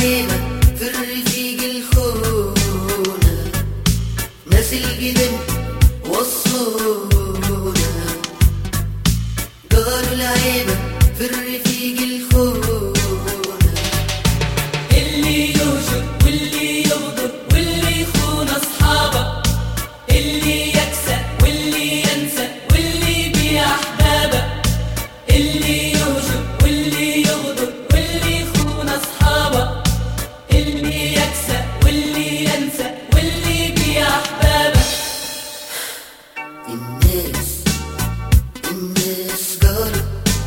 العيبة في الرفيق الخونة، ناس القدم وصونا. قالوا العيبة في الرفيق الخونة، اللي يوجد واللي يغدر واللي يخون أصحابه، اللي يكسى واللي ينسى واللي يبيع أحبابه، اللي يوجد واللي يغدر واللي يخون أصحابه، اللي يكسى واللي ينسى واللي يبيع أحبابه. الناس قالوا،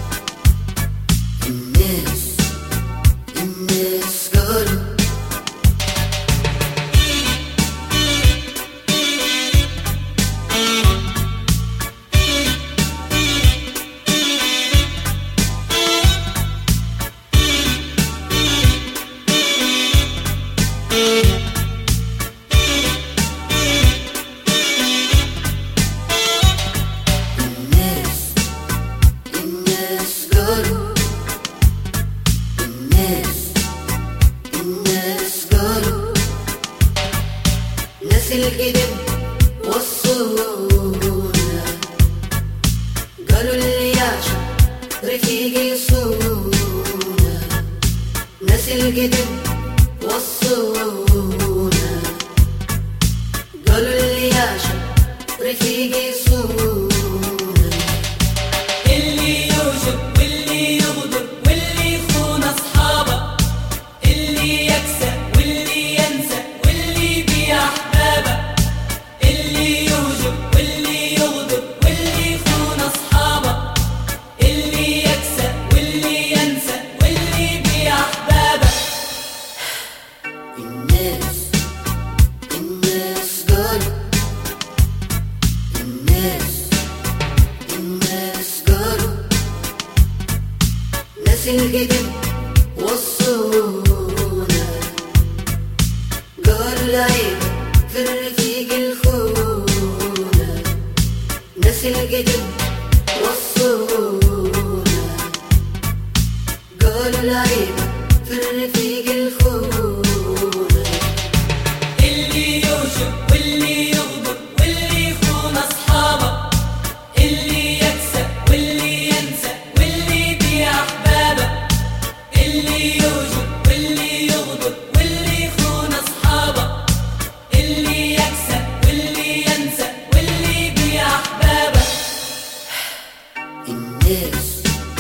الناس قالوا ناس القدم وصونا. قالوا اللي يعشق رفيق يصونا، ناس القدم وصونا. قالوا اللي يعشق رفيق يصونا، اللي يوجد واللي يغدر واللي يخون أصحابه، اللي يكسى واللي ينسى واللي يبيع أحبابه، اللي يوجد واللي يغدر واللي يخون أصحابه، اللي يكسى واللي ينسى واللي يبيع أحبابه. الناس قالوا، الناس قالوا ناس القدم وصونا. قالوا العيبة في الرفيق الخونة، ناس القدم وصونا. قالوا العيبة في الرفيق الخونة، اللي يوجد واللي يغدر واللي يخون أصحابه، اللي يكسى واللي ينسى واللي يبيع أحبابه، اللي يوجد واللي يغدر واللي يخون أصحابه، اللي يكسى واللي ينسى واللي يبيع أحبابه. الناس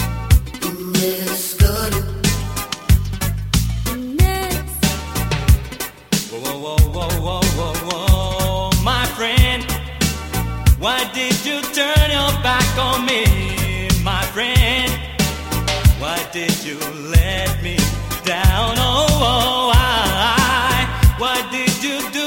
قالوا، Whoa, whoa, whoa, whoa, whoa, whoa, my friend, why did you turn your back on me, my friend? Why did you let me down? Oh, why did you do